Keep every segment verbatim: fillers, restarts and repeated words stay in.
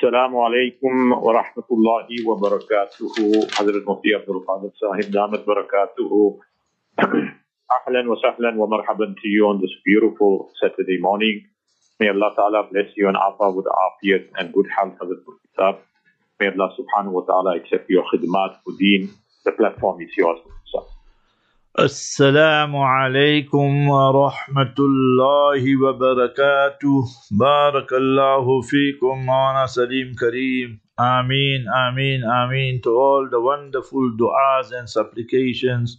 Assalamu alaikum wa rahmatullahi wa barakatuhu. Hazrat Mufti Abdul Qadir Sahib Damat barakatuhu. Ahlan wa sahlan wa marhaban to you on this beautiful Saturday morning. May Allah Ta'ala bless you and afa with afiyat and good health, Hazrat Mufti Sahib. May Allah Subhanahu wa Ta'ala accept your khidmat for deen. The platform is yours, Mufti Sahib. السلام عليكم ورحمة الله وبركاته. بارك الله فيكم مولانا Salim Kareem. Ameen, Ameen, Ameen to all the wonderful du'as and supplications.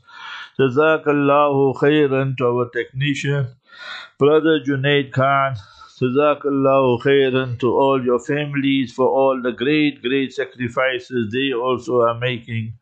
Jazakallahu khairan to our technician, Brother Junaid Khan. Jazakallahu khairan to all your families for all the great, great sacrifices they also are making.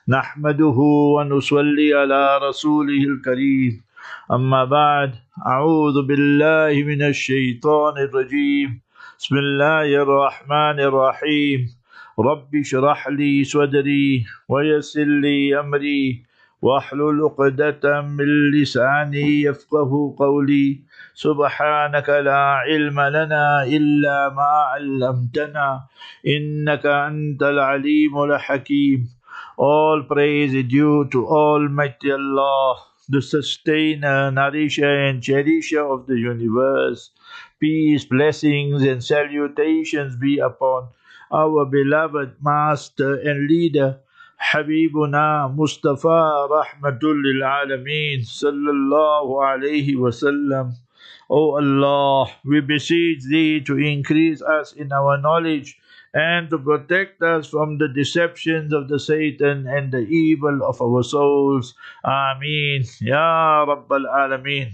نحمده ونصلي على رسوله الكريم أما بعد أعوذ بالله من الشيطان الرجيم بسم الله الرحمن الرحيم رب اشرح لي صدري ويسر لي أمري واحلل عقدة من لساني يفقه قولي سبحانك لا علم لنا إلا ما علمتنا إنك أنت العليم الحكيم. All praise is due to Almighty Allah, the sustainer, nourisher and cherisher of the universe. Peace, blessings and salutations be upon our beloved master and leader, Habibuna Mustafa Rahmatul lil Alameen Sallallahu Alaihi Wasallam. O Allah, we beseech Thee to increase us in our knowledge and to protect us from the deceptions of the Satan and the evil of our souls. Ameen. Ya Rabbal Alameen.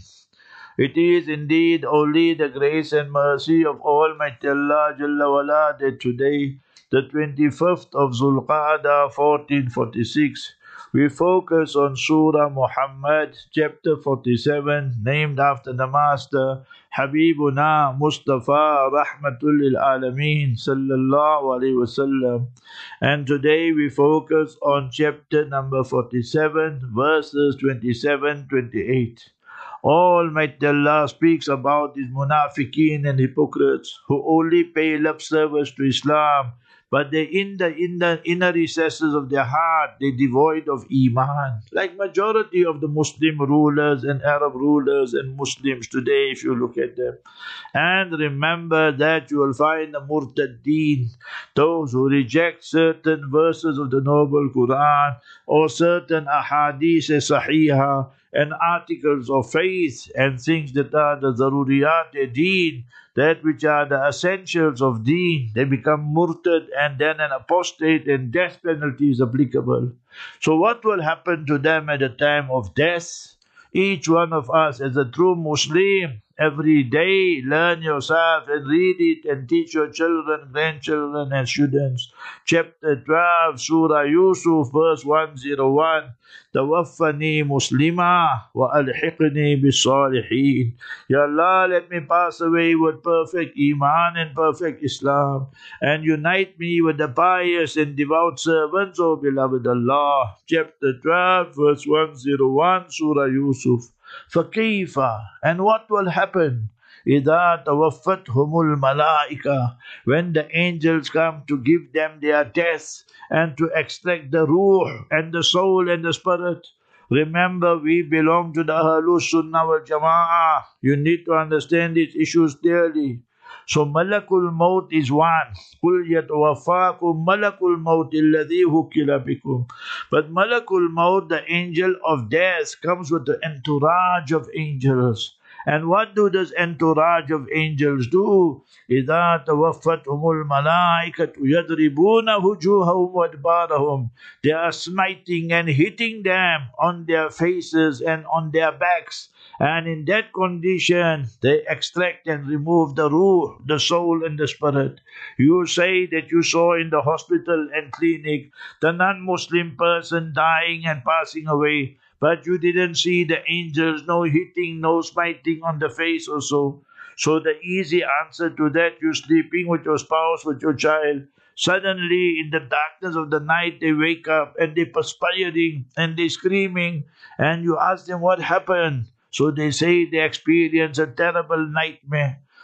It is indeed only the grace and mercy of Almighty Allah Jalla wala that today, the twenty-fifth of Zulqa'dah fourteen forty-six, we focus on Surah Muhammad, chapter forty-seven, named after the Master, Habibuna Mustafa Rahmatul lil Alameen Sallallahu Alaihi Wasallam. And today we focus on chapter number forty-seven, verses twenty-seven to twenty-eight. Almighty Allah speaks about these munafiqeen and hypocrites who only pay lip service to Islam, but they in the, in the inner recesses of their heart, they devoid of Iman. Like majority of the Muslim rulers and Arab rulers and Muslims today, if you look at them. And remember that you will find the Murtaddeen, those who reject certain verses of the Noble Quran or certain ahadith sahiha and articles of faith and things that are the zaruriyat-e-deen, that which are the essentials of deen. They become murtad and then an apostate and death penalty is applicable. So what will happen to them at the time of death? Each one of us as a true Muslim, every day learn yourself and read it and teach your children, grandchildren and students. Chapter twelve, Surah Yusuf, verse one oh one. Tawaffani Muslima wa alhiqni bis-salihin. Ya Allah, let me pass away with perfect Iman and perfect Islam, and unite me with the pious and devout servants, O beloved Allah. Chapter twelve, verse one oh one, Surah Yusuf. فَكَيْفَ, and what will happen? إِذَا تَوَفَّتْهُمُ الْمَلَائِكَةِ, when the angels come to give them their death and to extract the ruh and the soul and the spirit. Remember, we belong to the Ahlus Sunnah wal Jama'ah. You need to understand these issues clearly. So Malakul Maut is one. قُلْ يَتَوَفَّاكُمْ مَلَكُ الْمَوْتِ الَّذِي وُكِّلَ بِكُمْ. But Malakul Maut, the angel of death, comes with the entourage of angels. And what do this entourage of angels do? إِذَا تَوَفَّتْهُمُ الْمَلَائِكَةُ يَضْرِبُونَ وُجُوهَهُمْ وَأَدْبَارَهُم. They are smiting and hitting them on their faces and on their backs. And in that condition, they extract and remove the ruh, the soul and the spirit. You say that you saw in the hospital and clinic the non-Muslim person dying and passing away, but you didn't see the angels, no hitting, no smiting on the face or so. So the easy answer to that, you're sleeping with your spouse, with your child. Suddenly, in the darkness of the night, they wake up and they're perspiring and they're screaming. And you ask them what happened. So they say they experience a terrible nightmare.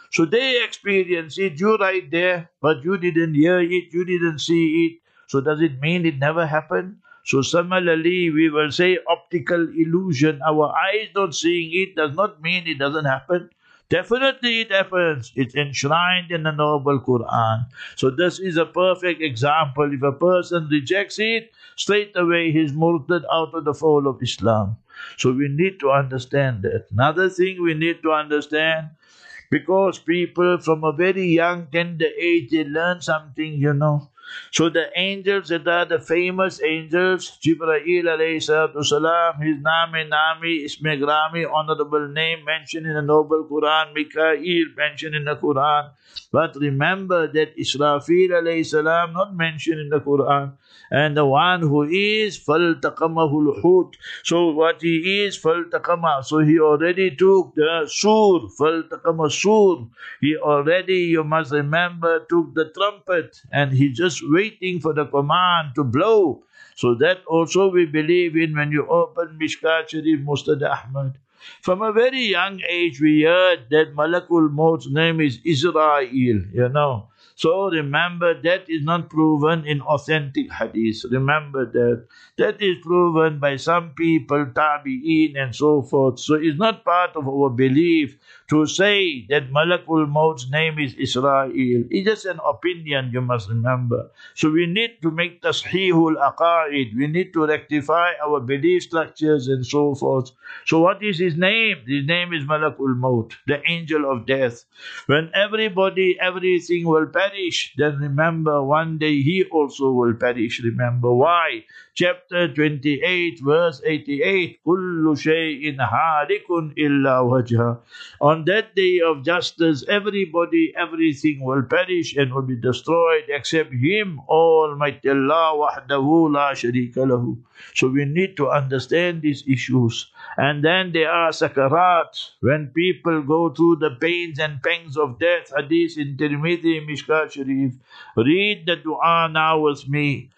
So they experience it, you right there, but you didn't hear it, you didn't see it. So does it mean it never happened? So similarly, we will say optical illusion. Our eyes not seeing it does not mean it doesn't happen. Definitely it happens. It's enshrined in the noble Quran. So this is a perfect example. If a person rejects it, straight away he's murtad out of the fold of Islam. So we need to understand that. Another thing we need to understand, because people from a very young, tender age, they learn something, you know. So the angels that are the famous angels, Jibreel alayhi salatu salam, his name Nami, Isme Grami, honorable name mentioned in the noble Quran, Mikael mentioned in the Quran. But remember that Israfil alayhi salam not mentioned in the Quran. And the one who is فَالْتَقَمَهُ الْحُوتِ. So what he is, فَالْتَقَمَ. So he already took the sur, فَالْتَقَمَ sur. He already, you must remember, took the trumpet. And he just waiting for the command to blow. So that also we believe in when you open Mishkat Sharif Mustad Ahmad. From a very young age we heard that Malakul Maut's name is Israel, you know. So remember, that is not proven in authentic hadith. Remember that. That is proven by some people, tabi'een and so forth. So it's not part of our belief to say that Malakul Maut's name is Israel. It's just an opinion, you must remember. So we need to make tasheehul aqaid. We need to rectify our belief structures and so forth. So what is his name? His name is Malakul Maut, the angel of death. When everybody, everything will perish, then remember one day he also will perish. Remember why? Chapter twenty-eight, verse eighty-eight, Kullu shay'in harikun illa wajha. On that day of justice, everybody, everything will perish and will be destroyed except Him, Almighty Allah, wahdahu la sharika lahu. So we need to understand these issues. And then there are sakarat, when people go through the pains and pangs of death. Hadith in Tirmidhi, Mishkat Sharif. Read the dua now with me.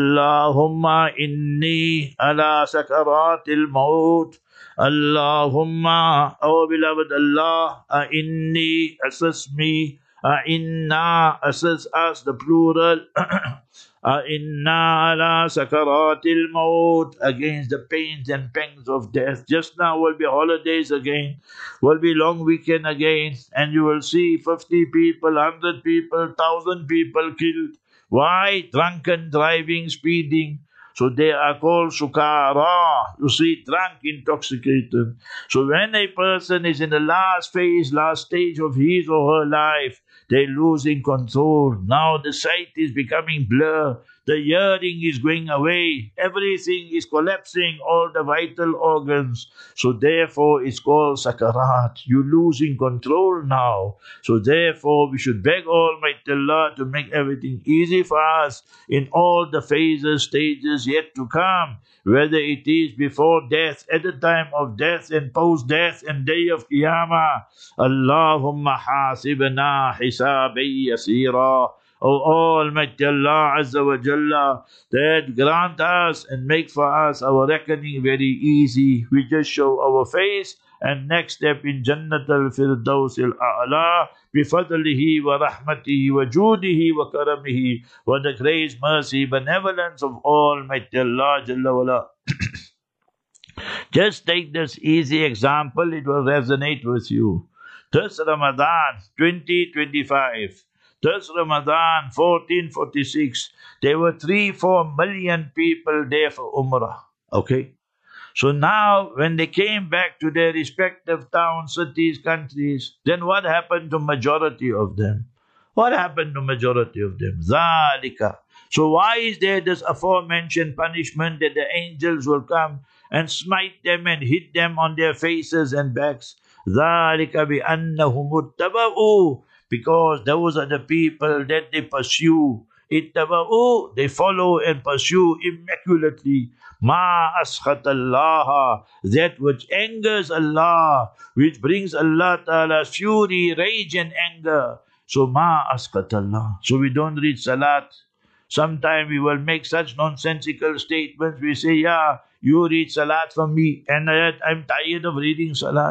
Allahumma inni ala sakaratil maut. Allahumma, oh beloved Allah, uh, inni, assess me, uh, inna, assess us, the plural, uh, inna ala sakaratil maut, against the pains and pangs of death. Just now will be holidays again, will be long weekend again, and you will see fifty people, one hundred people, one thousand people killed. Why? Drunken driving, speeding. So they are called sukara. You see, drunk, intoxicated. So when a person is in the last phase, last stage of his or her life, they're losing control. Now the sight is becoming blur. The hearing is going away. Everything is collapsing, all the vital organs. So therefore it's called sakarat. You're losing control now. So therefore we should beg Almighty Allah to make everything easy for us in all the phases, stages yet to come. Whether it is before death, at the time of death, and post-death, and day of Qiyamah. Allahumma hasibna hisabi yasira. O Almighty Allah Azza wa Jalla, that grant us and make for us our reckoning very easy. We just show our face, and next step in Jannat al-Firdaus al-A'la, bifadlihi wa rahmatihi wa judihi wa karamihi, wa the grace, mercy, benevolence of Almighty Allah Jalla wa Ala. Just take this easy example, it will resonate with you. This Ramadan twenty twenty-five, this Ramadan fourteen forty-six, there were three, four million people there for Umrah. Okay? So now, when they came back to their respective towns, cities, countries, then what happened to majority of them? What happened to majority of them? Zalika. So why is there this aforementioned punishment that the angels will come and smite them and hit them on their faces and backs? Zalika bi annahum uttaba'u. Because those are the people that they pursue. Ittaba'u, they follow and pursue immaculately. Ma askhat Allah, that which angers Allah, which brings Allah Ta'ala's fury, rage and anger. So ma askhat Allah. So we don't read salat. Sometimes we will make such nonsensical statements. We say, yeah, you read salat for me, and I'm tired of reading salat.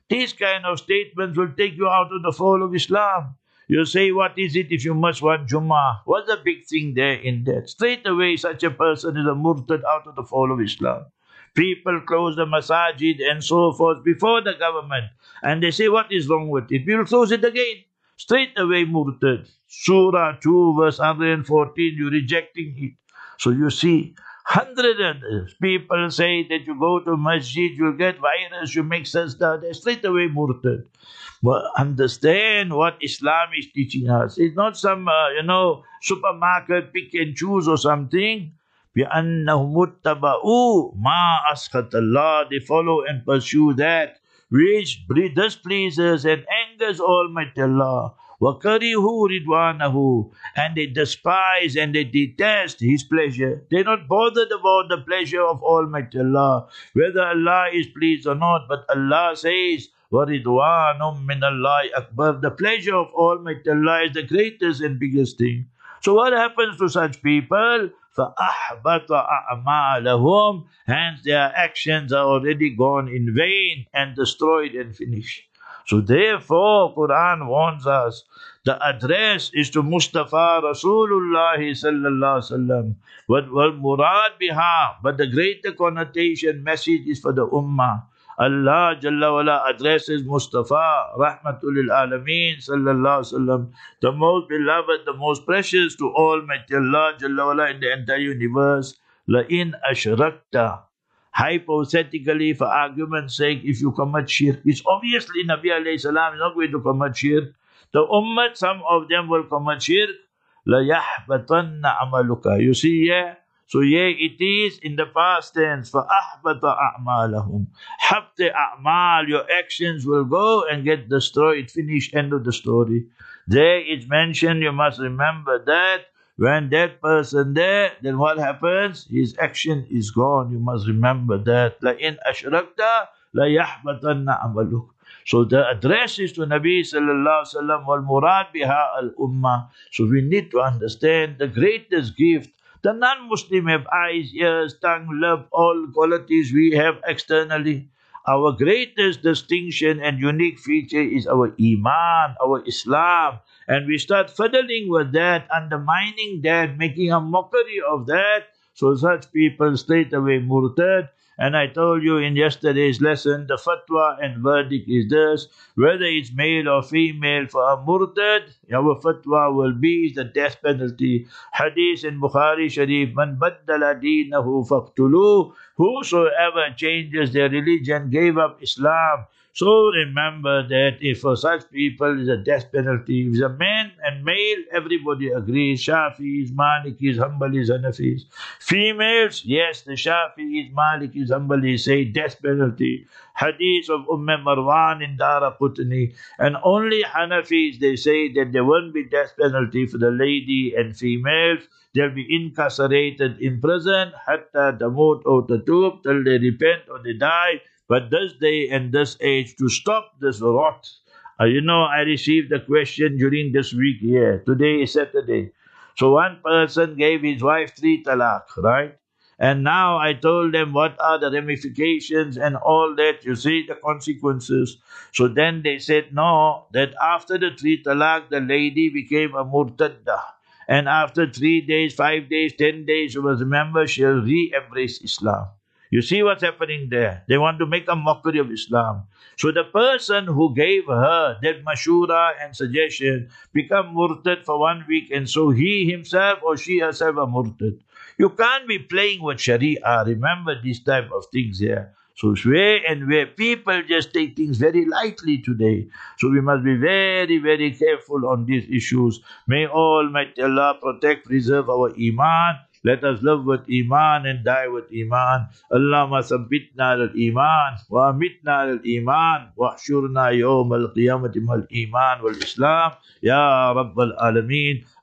These kind of statements will take you out of the fold of Islam. You say, what is it if you must want Jummah? What's the big thing there in that? Straight away, such a person is a murtad out of the fold of Islam. People close the masajid and so forth before the government. And they say, what is wrong with it? We will close it again. Straight away murtad. Surah two verse one hundred fourteen, you're rejecting it. So you see, hundreds of people say that you go to masjid, you'll get virus, you make sajda, they're straight away murtad. But understand what Islam is teaching us. It's not some, uh, you know, supermarket pick and choose or something. بِأَنَّهُمْ مُتَّبَعُوا مَا أَسْخَطَ اللَّهِ. They follow and pursue that which displeases and angers Almighty Allah. وَكَرِهُ رِضْوَانَهُ. And they despise and they detest His pleasure. They're not bothered about the pleasure of Almighty Allah, whether Allah is pleased or not. But Allah says, وَرِضْوَانٌ مِّنَ اللَّهِ أَكْبَرُ. The pleasure of Almighty Allah is the greatest and biggest thing. So what happens to such people? فَأَحْبَطَ أَعْمَالَهُمْ. Hence their actions are already gone in vain and destroyed and finished. So therefore, Quran warns us, the address is to Mustafa Rasulullah sallallahu alaihi wasallam. But wal murad biha, but the greater connotation message is for the ummah. Allah Jalla wala addresses Mustafa Rahmatul lil Alameen sallallahu alaihi wasallam, the most beloved, the most precious to Almighty Allah Jalla wala in the entire universe. La in ashrakta. Hypothetically, for argument's sake, if you commit shirk, it's obviously Nabi alayhi salam is not going to commit shirk. The ummah, some of them will commit shirk. La yahbatanna amaluka. You see, yeah? So yeah, it is in the past tense, for ahbata a'malahum. Habte a'mal, your actions will go and get destroyed, finish, end of the story. There it's mentioned, you must remember that when that person there, then what happens? His action is gone. You must remember that. La in ashrakta la yahbatanna amaluk. So the address is to Nabi sallallahu alaihi wasallam wal murad biha al ummah. So we need to understand the greatest gift. The non-Muslim have eyes, ears, tongue, love, all qualities we have externally. Our greatest distinction and unique feature is our Iman, our Islam. And we start fiddling with that, undermining that, making a mockery of that. So such people straight away murtad. And I told you in yesterday's lesson, the fatwa and verdict is this: whether it's male or female for a murtad, our fatwa will be the death penalty. Hadith in Bukhari Sharif, man baddala deenahu faqtuluh. Whosoever changes their religion, gave up Islam. So remember that if for such people is a death penalty. If it's a man and male, everybody agrees. Shafis, Malikis, Hanbalis, Hanafis. Females, yes, the Shafis, Malikis, Hanbalis say death penalty. Hadith of Umm Marwan in Daraqutni. And only Hanafis, they say that there won't be death penalty for the lady and females. They'll be incarcerated in prison, hatta tamut or tatub, till they repent or they die. But this day and this age, to stop this rot. Uh, you know, I received a question during this week here. Today is Saturday. So one person gave his wife three talaq, right? And now I told them what are the ramifications and all that, you see, the consequences. So then they said, no, that after the three talaq, the lady became a murtadda. And after three days, five days, ten days, you must remember, she'll re-embrace Islam. You see what's happening there? They want to make a mockery of Islam. So the person who gave her that mashura and suggestion become murtad for one week, and so he himself or she herself are murtad. You can't be playing with Sharia. Remember these type of things here. So where and where people just take things very lightly today. So we must be very, very careful on these issues. May Almighty Allah protect, preserve our Iman. Let us live with Iman and die with Iman. Allahumma sabbitna al-Iman wa amitna al-Iman wa ahshurna yawm al-qiyamati mal-Iman wal-Islam. Ya Rabbal Alameen.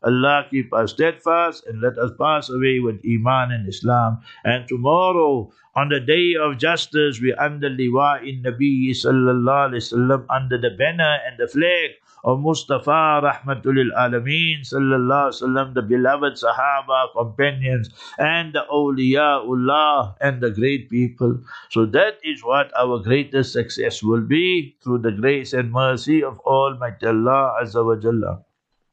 Allah keep us steadfast and let us pass away with Iman and Islam. And tomorrow, on the day of justice, we under liwa in Nabi sallallahu alaihi wasallam, under the banner and the flag of Mustafa Rahmatul lil Alameen sallallahu alaihi wasallam, the beloved Sahaba, companions, and the awliyaullah and the great people. So that is what our greatest success will be, through the grace and mercy of Almighty Allah Azza wa Jalla.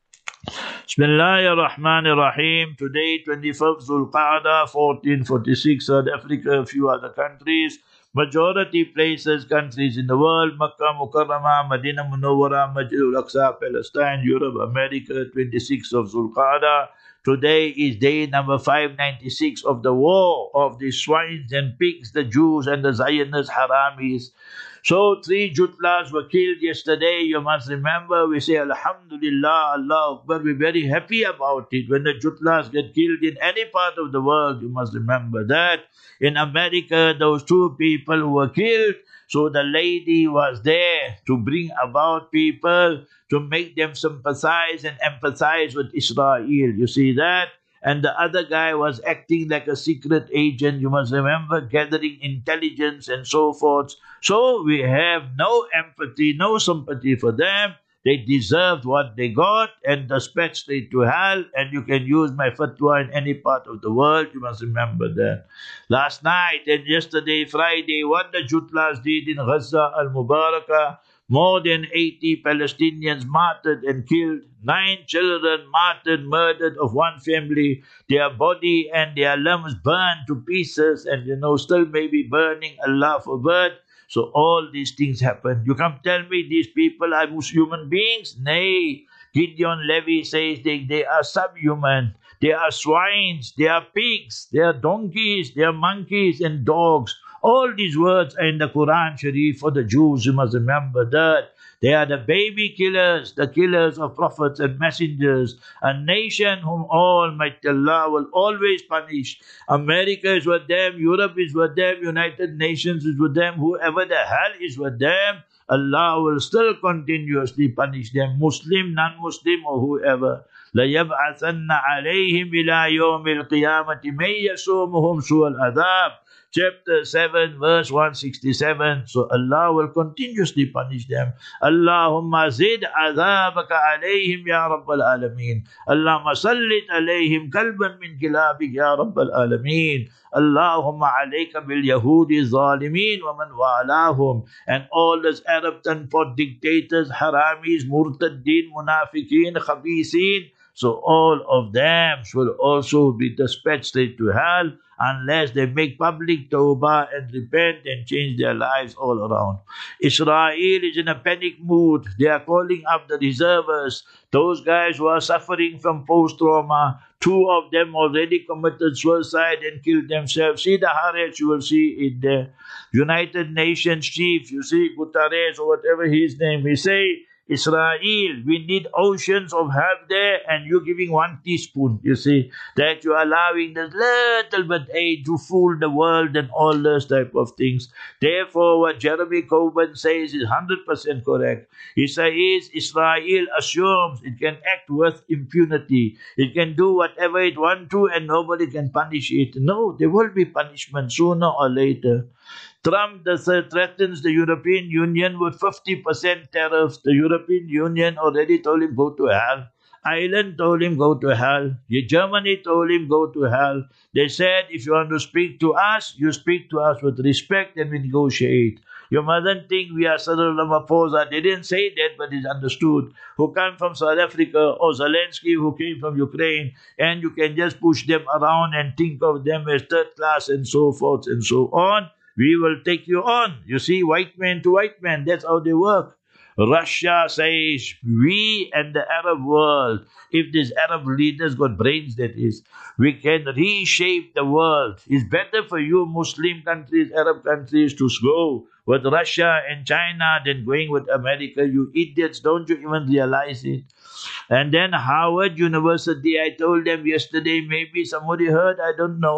Bismillahir Rahmanir Rahim. Today, twenty-fifth Zulqa'dah, fourteen forty-six, South Africa, a few other countries. Majority places, countries in the world: Makkah Mukarramah, Medina Munawwara, Masjid al-Aqsa, Palestine, Europe, America, twenty-sixth of Zulqa'dah. Today is day number five ninety-six of the war of the swines and pigs, the Jews and the Zionist Haramis. So three Jutlas were killed yesterday. You must remember, we say Alhamdulillah, Allah Akbar. We're very happy about it. When the Jutlas get killed in any part of the world, you must remember that. In America, those two people who were killed, so the lady was there to bring about people, to make them sympathize and empathize with Israel. You see that? And the other guy was acting like a secret agent, you must remember, gathering intelligence and so forth. So we have no empathy, no sympathy for them. They deserved what they got and dispatched straight to hell. And you can use my fatwa in any part of the world. You must remember that. Last night and yesterday, Friday, what the Jutlas did in Gaza al-Mubarakah, more than eighty Palestinians martyred and killed, nine children martyred, murdered of one family, their body and their limbs burned to pieces, and you know, still maybe burning, Allah forbid. So all these things happen. You come tell me these people are human beings? Nay. Gideon Levy says they, they are subhuman. They are swines, they are pigs, they are donkeys, they are monkeys and dogs. All these words are in the Quran Sharif for the Jews. You must remember that. They are the baby killers, the killers of prophets and messengers, a nation whom Almighty Allah will always punish. America is with them, Europe is with them, United Nations is with them, whoever the hell is with them, Allah will still continuously punish them, Muslim, non-Muslim or whoever. لَيَبْعَثَنَّ عَلَيْهِمْ إِلَى يَوْمِ الْقِيَامَةِ مَنْ يَسُومُهُمْ سُوءَ الْعَذَابِ. Chapter seven, verse one sixty-seven. So Allah will continuously punish them. Allahumma zid azabaka alayhim ya Rabbal Alameen. Allahumma sallit alayhim kalban min kilabik ya Rabbal Alameen. Allahumma alayka bil Yahudi zalimin wa man walahum. And all those Arab tanpot dictators, haramis, murtaddin, munafiqeen, khabiseen. So all of them will also be dispatched straight to hell, unless they make public tawbah and repent and change their lives all around. Israel is in a panic mood. They are calling up the reservists, those guys who are suffering from post-trauma. Two of them already committed suicide and killed themselves. See the Haaretz, you will see it there. United Nations chief, you see, Guterres or whatever his name, he say, Israel, we need oceans of help there, and you're giving one teaspoon, you see, that you're allowing this little bit aid to fool the world and all those type of things. Therefore, what Jeremy Corbyn says is one hundred percent correct. He says Israel assumes it can act with impunity. It can do whatever it wants to and nobody can punish it. No, there will be punishment sooner or later. Trump threatens the European Union with fifty percent tariffs. The European Union already told him go to hell. Ireland told him go to hell. Germany told him go to hell. They said if you want to speak to us, you speak to us with respect and we negotiate. You mustn't think we are Cyril Ramaphosa. They didn't say that, but it's understood. Who come from South Africa, or Zelensky who came from Ukraine, and you can just push them around and think of them as third class and so forth and so on. We will take you on. You see, white man to white man, that's how they work. Russia says, we and the Arab world, if these Arab leaders got brains, that is, we can reshape the world. It's better for you Muslim countries, Arab countries to go with Russia and China than going with America. You idiots, don't you even realize it? And then Harvard University, I told them yesterday, maybe somebody heard, I don't know.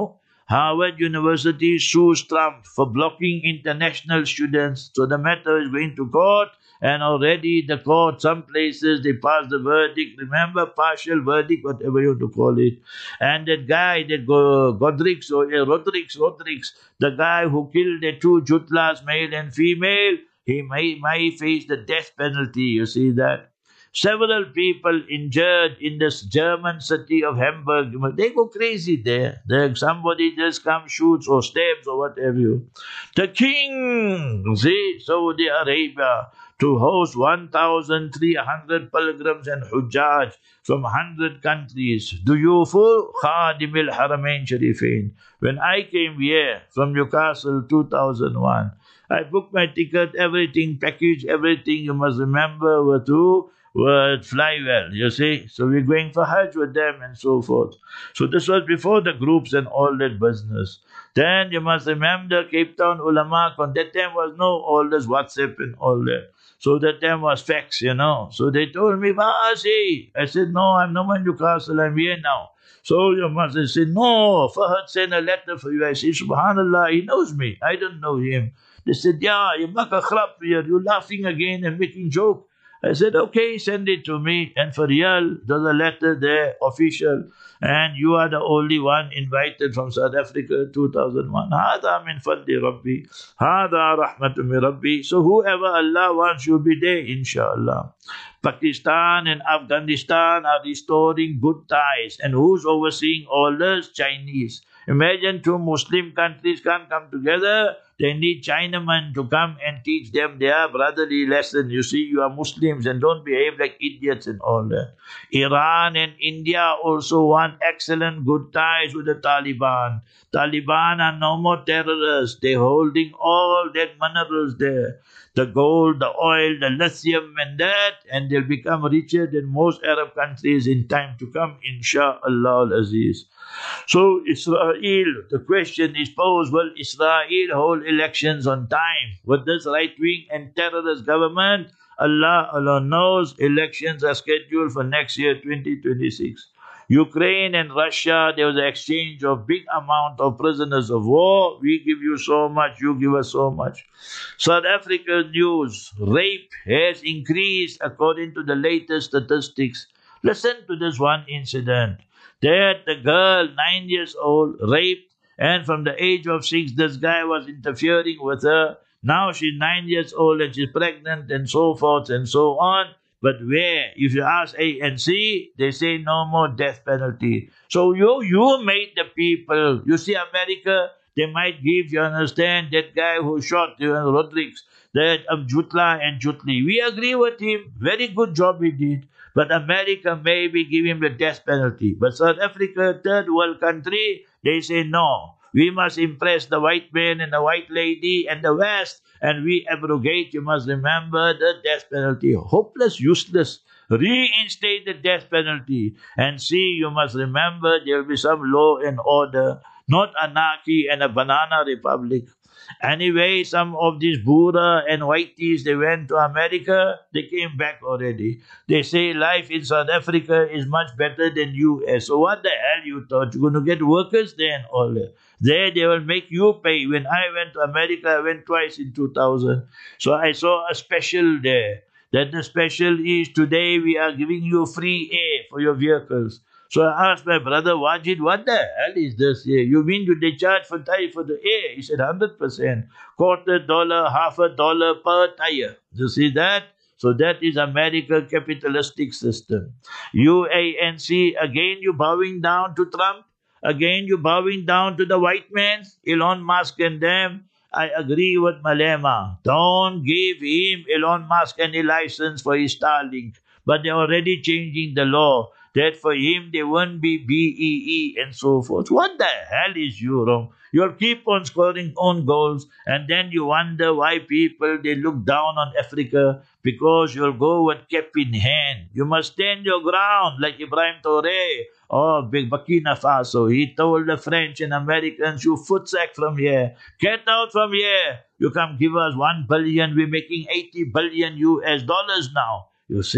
Harvard University sues Trump for blocking international students. So the matter is going to court, and already the court, some places they passed the verdict. Remember, partial verdict, whatever you want to call it. And that guy, that Go- Godrix, or uh, Rodriguez, Rodriguez, the guy who killed the two Jutlas, male and female, he may, may face the death penalty. You see that? Several people injured in this German city of Hamburg. They go crazy there. There somebody just comes, shoots or stabs or whatever you. The king, see, Saudi Arabia, to host one thousand three hundred pilgrims and hujjaj from one hundred countries. Do you full Khadim al-Haramain Sharifain? When I came here from Newcastle two thousand one, I booked my ticket, everything, package, everything. You must remember were to would fly well, you see. So we're going for Hajj with them and so forth. So this was before the groups and all that business. Then you must remember Cape Town ulama, on that time was no all this WhatsApp and all that. So that time was fax, you know. So they told me, Vasi. I said, no, I'm not in Newcastle, I'm here now. So you must have said, no, Fahad sent a letter for you. I said, Subhanallah, he knows me. I don't know him. They said, yeah, you make a khrap here. You're laughing again and making joke. I said, okay, send it to me. And for real, there's a letter there, official. And you are the only one invited from South Africa two thousand one. Hada min fadli Rabbi. Hada rahmatu min Rabbi. So whoever Allah wants you'll be there, inshallah. Pakistan and Afghanistan are restoring good ties. And who's overseeing all this? Chinese. Imagine two Muslim countries can't come together. They need Chinamen to come and teach them their brotherly lesson. You see, you are Muslims and don't behave like idiots and all that. Iran and India also want excellent good ties with the Taliban. Taliban are no more terrorists. They're holding all that minerals there. The gold, the oil, the lithium and that. And they'll become richer than most Arab countries in time to come, insha'Allah al-Aziz. So Israel, the question is posed, will Israel hold elections on time? With this right-wing and terrorist government, Allah alone knows, elections are scheduled for next year, twenty twenty-six. Ukraine and Russia, there was an exchange of big amount of prisoners of war. We give you so much, you give us so much. South Africa news, rape has increased according to the latest statistics. Listen to this one incident. That the girl, nine years old, raped, and from the age of six, this guy was interfering with her. Now she's nine years old and she's pregnant and so forth and so on. But where? If you ask A N C, they say no more death penalty. So you, you made the people. You see America, they might give, you understand, that guy who shot you know, Rodriguez, that um, Jutla and Jutli. We agree with him. Very good job he did. But America maybe give him the death penalty. But South Africa, third world country, they say no. We must impress the white man and the white lady and the West, and we abrogate, you must remember, the death penalty. Hopeless, useless. Reinstate the death penalty. And see, you must remember, there will be some law and order, not anarchy and a banana republic. Anyway, some of these Buddha and Whiteys, they went to America, they came back already. They say life in South Africa is much better than U S. So what the hell you thought? You're going to get workers there and all that. There they will make you pay. When I went to America, I went twice in two thousand. So I saw a special there. That the special is today we are giving you free air for your vehicles. So I asked my brother Wajid, what the hell is this here? You mean you they charge for tire for the air? He said one hundred percent. Quarter dollar, half a dollar per tire. You see that? So that is American capitalistic system. U A N C, again you bowing down to Trump? Again you bowing down to the white man? Elon Musk and them? I agree with Malema. Don't give him, Elon Musk, any license for his Starlink. But they're already changing the law. That for him, they won't be B E E and so forth. What the hell is you wrong? You'll keep on scoring own goals, and then you wonder why people, they look down on Africa, because you'll go with cap in hand. You must stand your ground, like Ibrahim Traoré or Burkina Faso. He told the French and Americans, you footsack from here. Get out from here. You come give us one billion, we're making eighty billion U S dollars now. You see?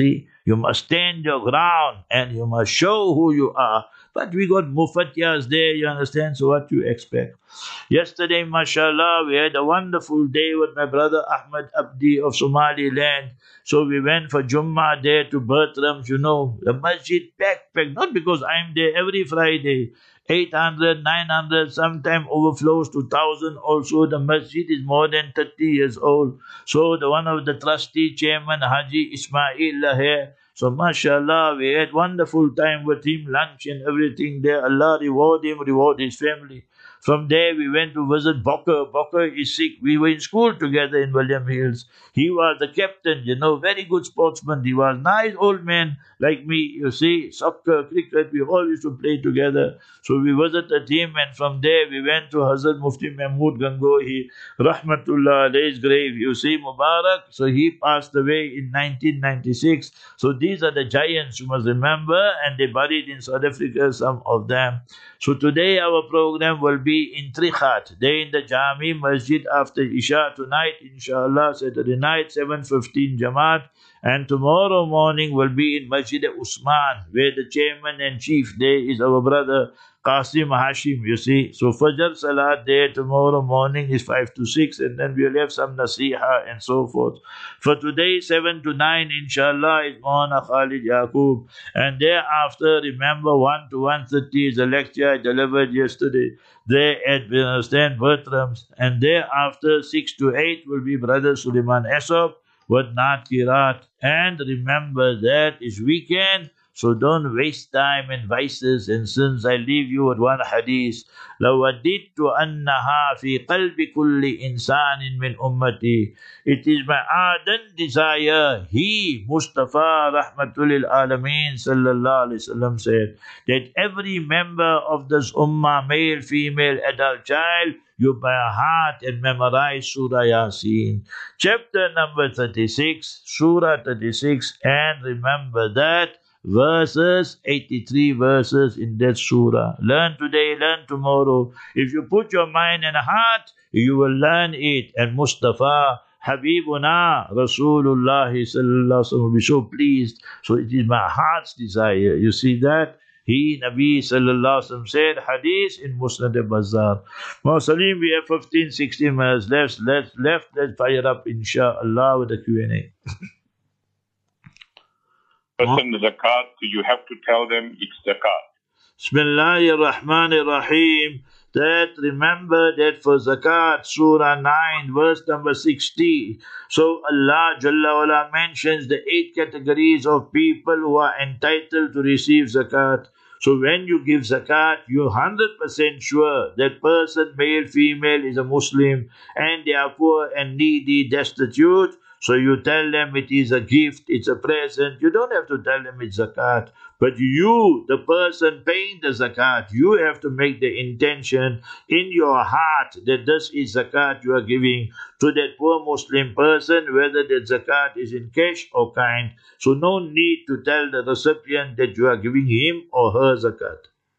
You must stand your ground and you must show who you are. But we got mufatiyas there, you understand? So what you expect? Yesterday, mashallah, we had a wonderful day with my brother Ahmed Abdi of Somaliland. So we went for Jummah there to Bertram's, you know, the masjid packed, packed. Not because I'm there every Friday. eight hundred, nine hundred, sometimes overflows to one thousand also. The masjid is more than thirty years old. So the one of the trustee chairman, Haji Ismail Laher, so mashallah, we had wonderful time with him, lunch and everything there. Allah reward him, reward his family. From there we went to visit Bokker. Bokker is sick. We were in school together in William Hills. He was the captain, you know, very good sportsman. He was nice old man like me, you see, soccer, cricket, we all used to play together. So we visited him and from there we went to Hazrat Mufti Mahmood Gangohi, Rahmatullah alayhi's grave. You see, Mubarak, so he passed away in nineteen ninety-six. So these are the giants you must remember, and they buried in South Africa, some of them. So today our program will be in Trichat, there in the Jami Masjid after Isha tonight, inshallah, Saturday night, seven fifteen Jamaat. And tomorrow morning will be in Masjid Usman, where the chairman and chief there is our brother Qasim Hashim, you see. So Fajr Salat there tomorrow morning is five to six, and then we'll have some Nasiha and so forth. For today, seven to nine, inshallah, is Maulana Khalid Yaqub. And thereafter, remember, one to one thirty is the lecture I delivered yesterday there at, we understand, Bertram's. And thereafter, six to eight will be Brother Suleiman Esop with Naat Kirat. And remember that is weekend, so don't waste time in vices and sins. I leave you with one hadith. لَوَدِدْتُ أَنَّهَا فِي قَلْبِ كُلِّ إِنسَانٍ مِّنْ أُمَّتِي. It is my ardent desire, he, Mustafa Rahmatul Alameen Sallallahu Alaihi Wasallam said, that every member of this ummah, male, female, adult, child, you by heart and memorize Surah Yasin. Chapter number thirty-six, Surah thirty-six, and remember that verses, eighty-three verses in that surah. Learn today, learn tomorrow. If you put your mind and heart, you will learn it. And Mustafa, Habibuna, Rasulullah Sallallahu Alaihi Wasallam will be so pleased. So it is my heart's desire. You see that? He, Nabi Sallallahu Alaihi Wasallam said, hadith in Musnad al-Bazzar. Now, Salim, we have fifteen, sixteen minutes left. Let's, left, let's fire up, inshallah, with the Q and A. Person zakat, you have to tell them it's zakat. Bismillahir Rahmanir Rahim. That remember that for zakat, Surah nine, verse number sixty. So Allah Jalla wala mentions the eight categories of people who are entitled to receive zakat. So when you give zakat, you're one hundred percent sure that person, male, female, is a Muslim and they are poor and needy, destitute. So you tell them it is a gift, it's a present. You don't have to tell them it's zakat. But you, the person paying the zakat, you have to make the intention in your heart that this is zakat you are giving to that poor Muslim person, whether that zakat is in cash or kind. So no need to tell the recipient that you are giving him or her zakat.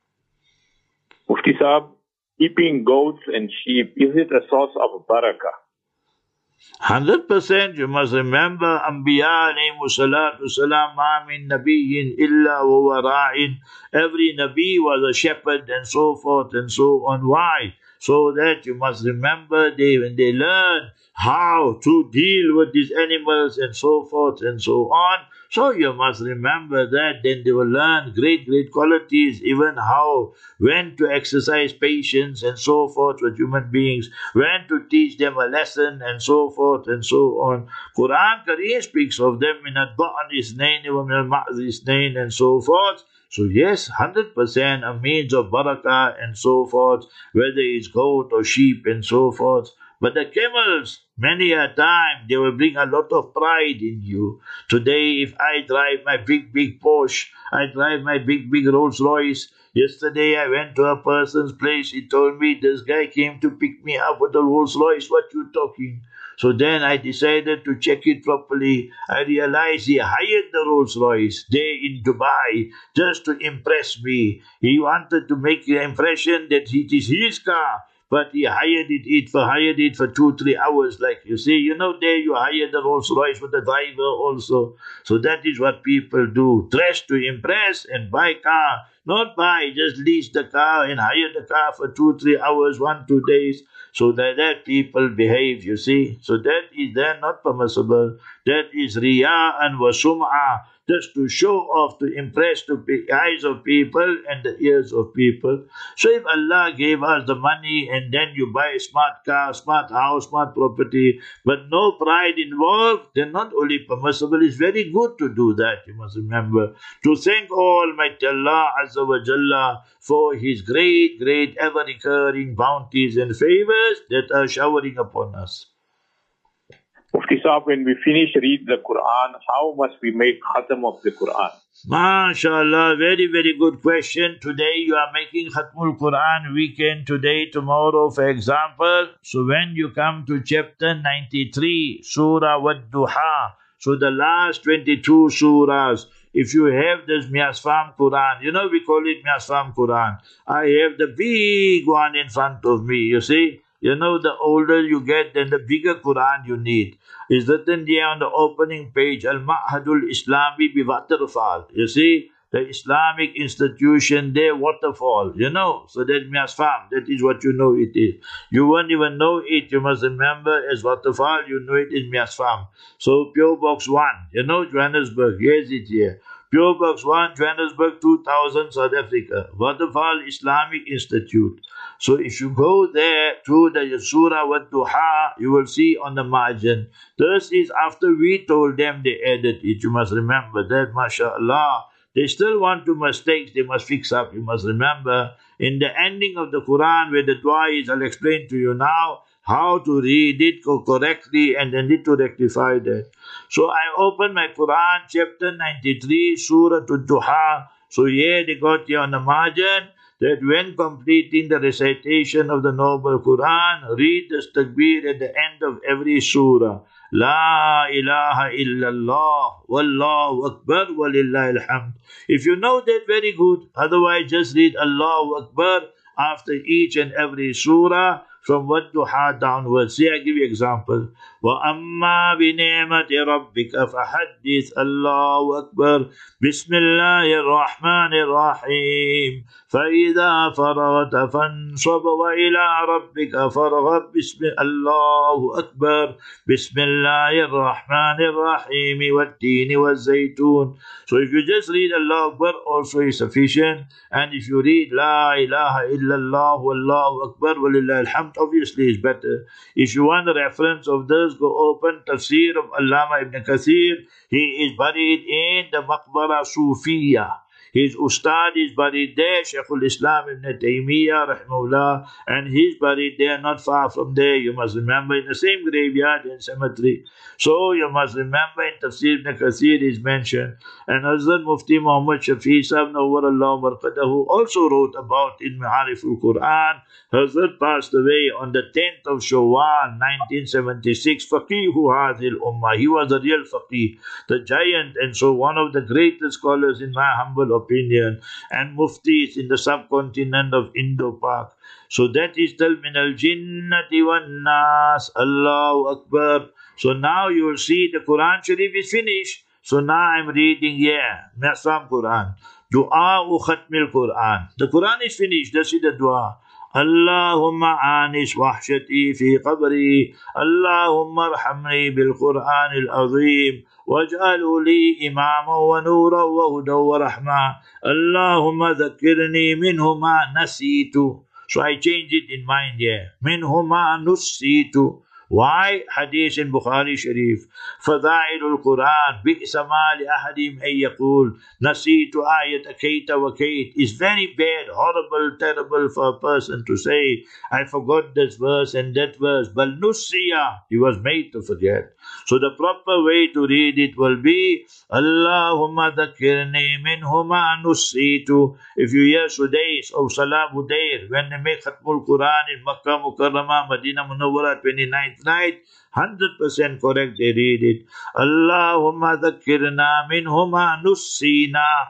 Mufti Saab, keeping goats and sheep, is it a source of barakah? Hundred percent, you must remember, Anbiya alayhimu salatu salam, ma min nabiyyin illa wa ra'in. Every Nabi was a shepherd and so forth and so on. Why? So that you must remember, they when they learn how to deal with these animals and so forth and so on. So you must remember that, then they will learn great, great qualities, even how, when to exercise patience and so forth with human beings, when to teach them a lesson and so forth and so on. Quran Kareem speaks of them in al-Ba'an isnayn wa min al-Ma'z isnayn and so forth. So yes, one hundred percent a means of barakah and so forth, whether it's goat or sheep and so forth. But the camels, many a time, they will bring a lot of pride in you. Today, if I drive my big, big Porsche, I drive my big, big Rolls Royce. Yesterday, I went to a person's place. He told me, this guy came to pick me up with a Rolls Royce. What you talking? So then I decided to check it properly. I realized he hired the Rolls Royce there in Dubai just to impress me. He wanted to make the impression that it is his car. but he hired it, it for hired it for two, three hours. Like you see, you know, there you hire the Rolls Royce with the driver also. So that is what people do. Dress to impress and buy car. Not buy, just lease the car and hire the car for two, three hours, one, two days. So that, that people behave, you see. So that is then not permissible. That is riya and wasum'ah, just to show off, to impress the eyes of people and the ears of people. So if Allah gave us the money and then you buy a smart car, smart house, smart property, but no pride involved, then not only permissible, it's very good to do that, you must remember. To thank Almighty Allah Azza wa Jalla for His great, great, ever-recurring bounties and favors that are showering upon us. Mufti Saab, when we finish read the Quran, how must we make khatam of the Quran? MashaAllah, very, very good question. Today you are making Khatmul Quran weekend, today, tomorrow, for example. So when you come to chapter ninety-three, Surah Wad-Duha, so the last twenty-two surahs, if you have this Miasfam Quran, you know we call it Miasfam Quran. I have the big one in front of me, you see. You know, the older you get, then the bigger Quran you need. It's written there on the opening page, Al-Ma'hadul Islami bi Waterfall. You see, the Islamic institution there, waterfall, you know. So that Miasfam, that is what you know it is. You won't even know it, you must remember, as waterfall, you know it is Miasfam. So, P O Box one, you know, Johannesburg, here's it here. P O Box one, Johannesburg, two thousand, South Africa. Waterfall Islamic Institute. So if you go there to the Surah Wad-Duha, you will see on the margin. This is after we told them they added it. You must remember that, mashallah. They still want to mistakes, they must fix up. You must remember, in the ending of the Quran where the dua is, I'll explain to you now how to read it correctly and then need to rectify that. So I open my Quran, chapter ninety-three, Surah Wad-Duha. So here they got here on the margin that when completing the recitation of the Noble Quran, read the takbir at the end of every surah. La ilaha illallah, wallahu akbar, walillahi alhamd. If you know that, very good. Otherwise, just read Allahu Akbar after each and every surah from Wad-Duha downwards. See, I give you example. وَأَمَّا بِنِعْمَةِ رَبِّكَ فَحَدِّثْ Allahu Akbar بسم الله الرحمن الرحيم فَإِذَا فَرَغْتَ فَانْصَبْ وَإِلَىٰ رَبِّكَ فَارْغَب بسم الله أكبر بسم الله الرحمن الرحيم وَالتِّينِ وَالزَّيْتُونِ. So if you just read Allahu Akbar also is sufficient. And if you read La ilaha illallah wallahu akbar walillahi alhamd, obviously is better. If you want a reference of this, go open Tafsir of Allama Ibn Kathir. He is buried in the Maqbara Sufiya. His Ustad is buried there, Shaykhul Islam Ibn Taymiyyah, rahimahullah, and he's buried there not far from there. You must remember, in the same graveyard and cemetery. So you must remember in Tafsir Ibn Kathir is mentioned. And Hazrat Mufti Muhammad Shafi Sahib Nawwarallahu Marqadahu also wrote about in Ma'ariful Quran. Hazrat passed away on the tenth of Shawwal, nineteen seventy-six. Faqihu Hadhil Ummah. He was a real faqih, the giant, and so one of the greatest scholars in my humble opinion, and muftis in the subcontinent of Indo-Pak. So that is Tal min al jinnati wan nas. Allahu Akbar. So now you will see the Quran Sharif is finished. So now I'm reading here, Miasfam Quran. Dua u Khatmil Quran. The Quran is finished. That's the dua. Allahumma anis wahshati fi qabri. Allahumma arhamni bil Quran al-azim. واجعله لي إماما ونورا وهدى ورحمة اللهم ذكرني منه ما نسيت. So I change it in mind here. منه ما نسيت. Why? Hadith in Bukhari Sharif. فضائل القرآن بئس ما لأحدهم أن يقول نسيت آية كيت وكيت. It's very bad, horrible, terrible for a person to say, I forgot this verse and that verse. بل نسيا. He was made to forget. So the proper way to read it will be Allahumma dhakkirni minhu ma nusitu. If you hear Sudais or Salah Budair, when they make Khatmul Quran in Makkah Mukarramah, Madinah Munawwara, twenty-ninth night, one hundred percent correct they read it. Allahumma dhakkirna minhu ma nusina.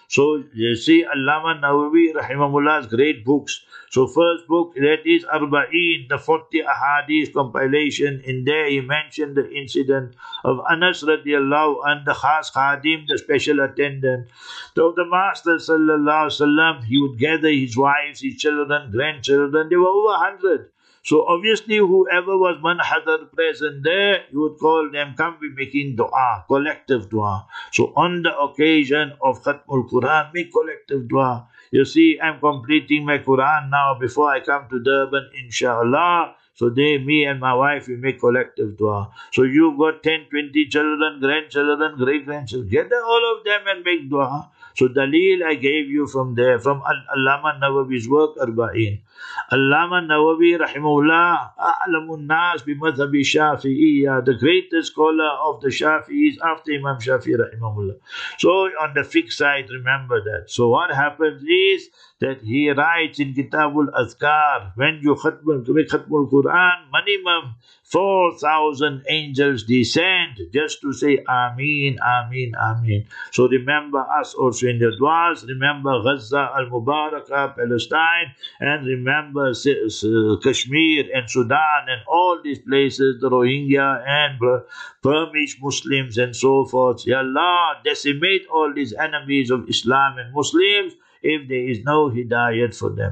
So you see Allama Nawawi Rahimahullah's great books. So first book, that is Arba'een, the forty Ahadith compilation. In there he mentioned the incident of Anas radiallahu and the Khas Khadim, the special attendant. So the Master sallallahu alaihi wasallam, he would gather his wives, his children, grandchildren. They were over a hundred. So obviously whoever was manhadar present there, you would call them, come be making dua, collective dua. So on the occasion of Khatmul Quran, make collective dua. You see, I'm completing my Quran now before I come to Durban, inshallah. So they, me and my wife, we make collective dua. So you got ten, twenty children, grandchildren, great-grandchildren. Gather all of them and make dua. So dalil I gave you from there, from Allama Nawawi's work, Arba'een. Allama Nawawi rahimahullah, a'lamun nas bi madhabi Shafi'iyya, the greatest scholar of the Shafi'is after Imam Shafi'i rahimahullah. So on the fiqh side, remember that. So what happens is that he writes in Kitabul Azkar, when you khatmul, make khatmul Quran, minimum four thousand angels descend just to say Ameen, Ameen, Ameen. So remember us also in the du'as, remember Gaza al-Mubarakah, Palestine, and remember Kashmir and Sudan and all these places, the Rohingya and Burmese Muslims and so forth. Ya Allah, decimate all these enemies of Islam and Muslims if there is no hidayat for them.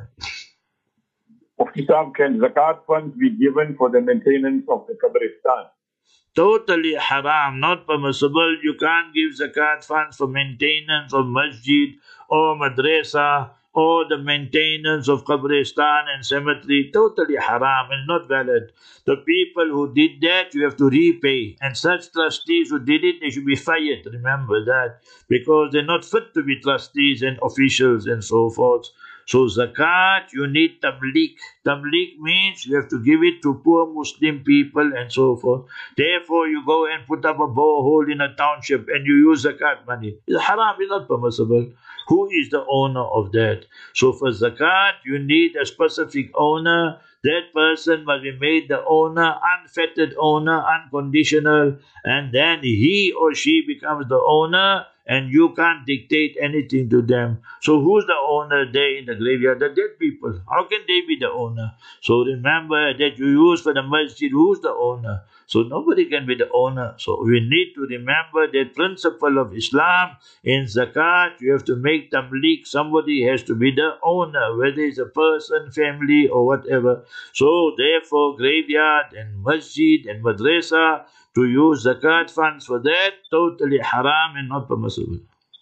Mufti Sahib, can zakat funds be given for the maintenance of the Qabristan? Totally haram, not permissible. You can't give zakat funds for maintenance of masjid or madrasa or the maintenance of Qabristan and cemetery. Totally haram and not valid. The people who did that, you have to repay. And such trustees who did it, they should be fired. Remember that. Because they're not fit to be trustees and officials and so forth. So zakat, you need tabligh. Tabligh means you have to give it to poor Muslim people and so forth. Therefore, you go and put up a borehole in a township and you use zakat money. It's haram, it's not permissible. Who is the owner of that? So for zakat, you need a specific owner. That person must be made the owner, unfettered owner, unconditional, and then he or she becomes the owner, and you can't dictate anything to them. So who's the owner there in the graveyard? The dead people. How can they be the owner? So remember that you use for the masjid, who's the owner? So nobody can be the owner. So we need to remember that principle of Islam. In zakat, you have to make tabligh. Somebody has to be the owner, whether it's a person, family, or whatever. So therefore, graveyard and masjid and madrasa, to use zakat funds for that, totally haram and not permissible.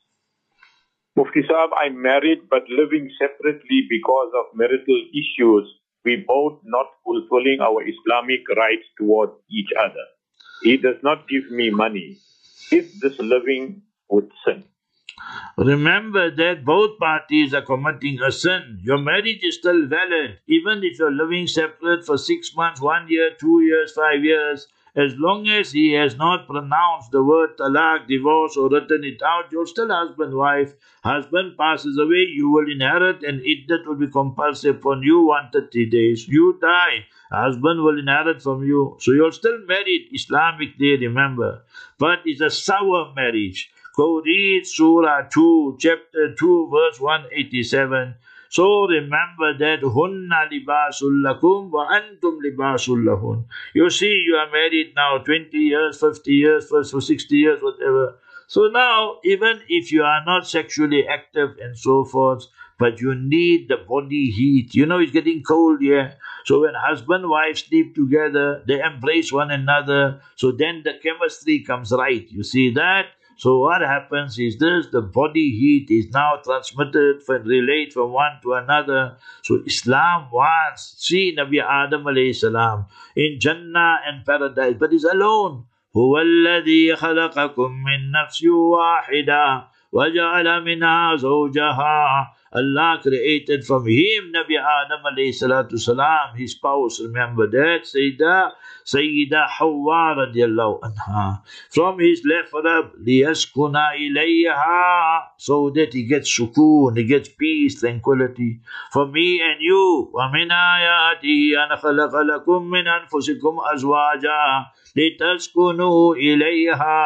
Mufti Sahib, I'm married but living separately because of marital issues. We both not fulfilling our Islamic rights towards each other. He does not give me money. Is this living with sin? Remember that both parties are committing a sin. Your marriage is still valid. Even if you're living separate for six months, one year, two years, five years, as long as he has not pronounced the word talaq, divorce, or written it out, you're still husband-wife. Husband passes away, you will inherit, and iddat will be compulsory upon you one hundred thirty days. You die, husband will inherit from you. So you're still married, Islamically, remember. But it's a sour marriage. Go read Surah two, chapter two, verse one eighty-seven. So remember that hunna libasul lakum wa antum libasul lahun. You see, you are married now twenty years, fifty years, for sixty years, whatever. So now, even if you are not sexually active and so forth, but you need the body heat. You know, it's getting cold here. So when husband and wife sleep together, they embrace one another. So then the chemistry comes right. You see that? So what happens is this, the body heat is now transmitted and relayed from one to another. So Islam wants, see Nabi Adam alayhi salam in Jannah and paradise, but he's alone. هُوَ الَّذِي خَلَقَكُم مِّن نَّفْسٍ وَاحِدَةٍ وَجَعَلَ مِنْهَا زَوْجَهَا. Allah created from him Nabi Adam alayhi salatu salam, his spouse. Remember that? Sayyidah, Sayyidah Hawwa radiallahu anha. From his left rib, liyaskuna ilayha, so that he gets sukoon, he gets peace, tranquility. For me and you, وَمِنْ آيَاتِهِ أَنْ خَلَقَ لَكُم مِّنْ أَنفُسِكُمْ أَزْوَاجًا لِتَسْكُنُوا إِلَيْهَا.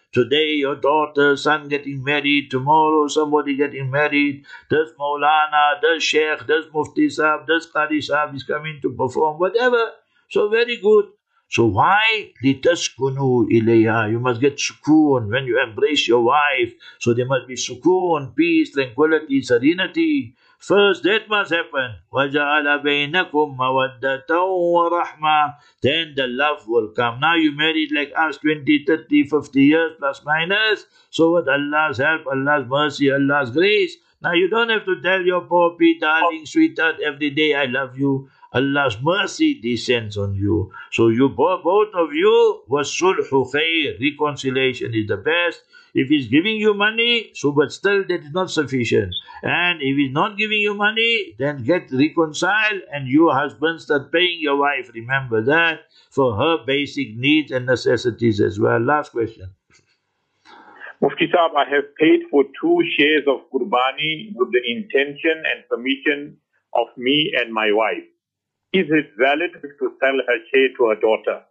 Today your daughter, son getting married, tomorrow somebody getting married, this Maulana, this Sheikh, this Mufti Sahib, this Qadi Sahib is coming to perform, whatever. So very good. So why? لِتَسْكُنُوا إِلَيْهَا. You must get sukoon when you embrace your wife. So there must be sukoon, peace, tranquility, serenity. First that must happen. وَجَعَلَ بَيْنَكُمْ مَوَدَّةً وَرَحْمَةً. Then the love will come. Now you married like us, twenty, thirty, fifty years plus minus. So with Allah's help, Allah's mercy, Allah's grace, now you don't have to tell your poppy, darling, sweetheart, every day I love you. Allah's mercy descends on you. So you both of you was sulhu khair. Reconciliation is the best. If he's giving you money, so but still that is not sufficient. And if he's not giving you money, then get reconciled and you husband start paying your wife. Remember that for her basic needs and necessities as well. Last question. Mufti Sahib, I have paid for two shares of Qurbani with the intention and permission of me and my wife. Is it valid to sell her share to her daughter?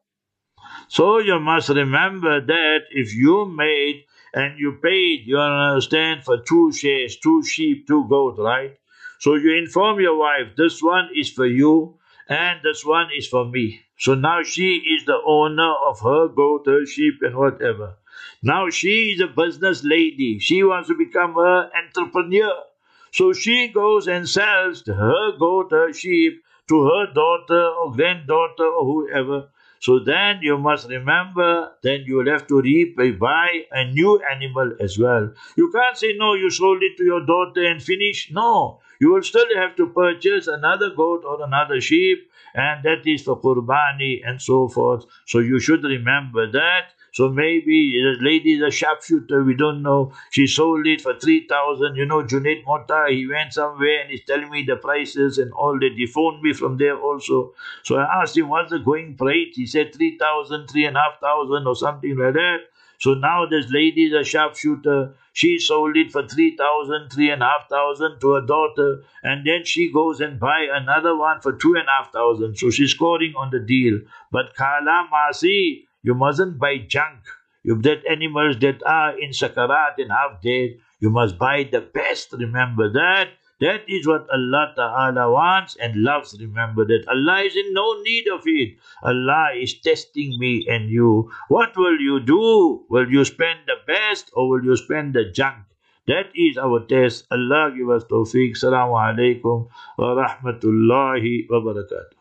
So you must remember that if you made and you paid, you understand, for two shares, two sheep, two goats, right? So you inform your wife, this one is for you and this one is for me. So now she is the owner of her goat, her sheep and whatever. Now she is a business lady. She wants to become an entrepreneur. So she goes and sells her goat, her sheep to her daughter or granddaughter or whoever. So then you must remember, then you will have to re- buy a new animal as well. You can't say, no, you sold it to your daughter and finish. No, you will still have to purchase another goat or another sheep, and that is for Qurbani and so forth. So you should remember that. So maybe the lady is a sharpshooter, we don't know. She sold it for three thousand. You know, Junaid Mota, he went somewhere and he's telling me the prices and all that. He phoned me from there also. So I asked him, what's the going price? He said three thousand, three and a half thousand or something like that. So now this lady is a sharpshooter. She sold it for three thousand, three and a half thousand to her daughter. And then she goes and buy another one for two and a half thousand. So she's scoring on the deal. But Kala Masi, you mustn't buy junk. You that animals that are in sakarat and half dead, you must buy the best. Remember that. That is what Allah Ta'ala wants and loves. Remember that. Allah is in no need of it. Allah is testing me and you. What will you do? Will you spend the best or will you spend the junk? That is our test. Allah give us tawfiq. Assalamu alaikum wa rahmatullahi wa barakatuh.